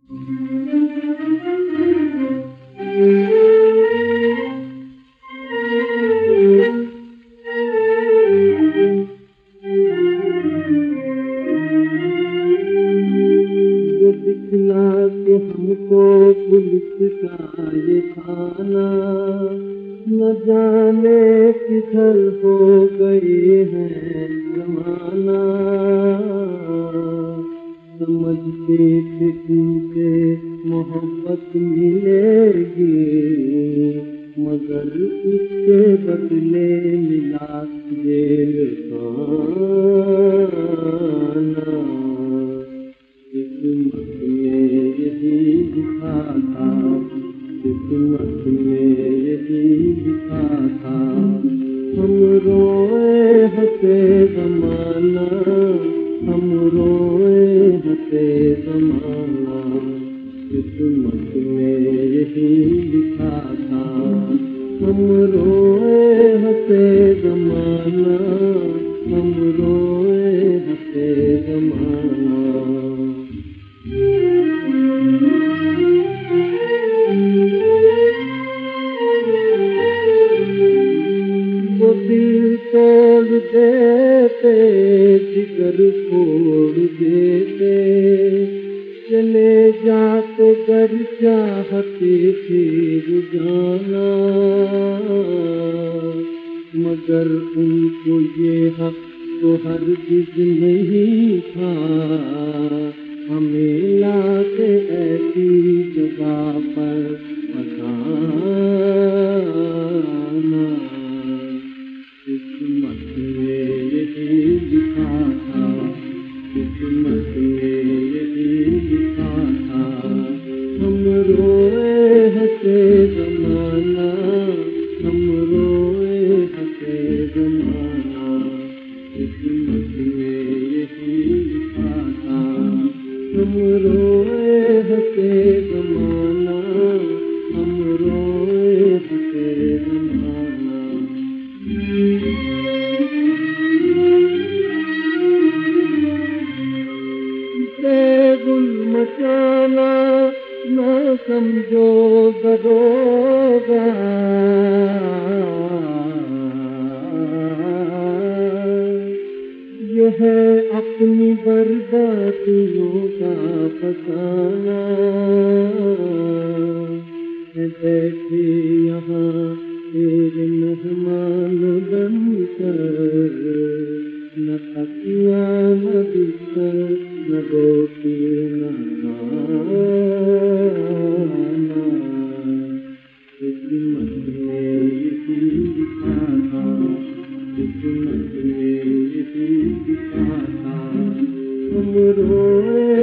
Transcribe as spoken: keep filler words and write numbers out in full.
दिखला के हमको पुलिस का ये थाना, न जाने किधर हो गए हैं जमाना। समझते थे तुमसे मोहब्बत मिलेगी, मगर उसके बदले मिला जेल खाना। किस्मत में यही लिखा था, किस्मत में यही लिखा था। हम रोए हंसे ज़माना, हम रोए हंसे ज़माना। किस्मत में यही लिखा था, हम रोए हंसे ज़माना, हम रोए हंसे ज़माना। वो दिल तोड़ देते, जिगर फोड़ देते, चले जाते घर चाहती थी जाना। मगर उनको ये हक तो हरगिज़ नहीं था, हमें लाके ऐसी जगह पर फसाना। किस्मत में यही लिखा था, किस्मत में यही लिखा था। हम रोए हंसे ज़माना, हम रोए हंसे ज़माना। किस्मत में यही लिखा था, हम रोए हंसे ज़माना, हम रोए हंसे ज़माना। बेगुल मचाना ना समझो दरोगा, ये है अपनी बर्बादियों का फसाना। बैठे यहाँ तेरे मेहमान बनकर, न तकिया न बिस्तर न रोटी न खाना। किस्मत में यही लिखा था, किस्मत में यही लिखा था। हम रोए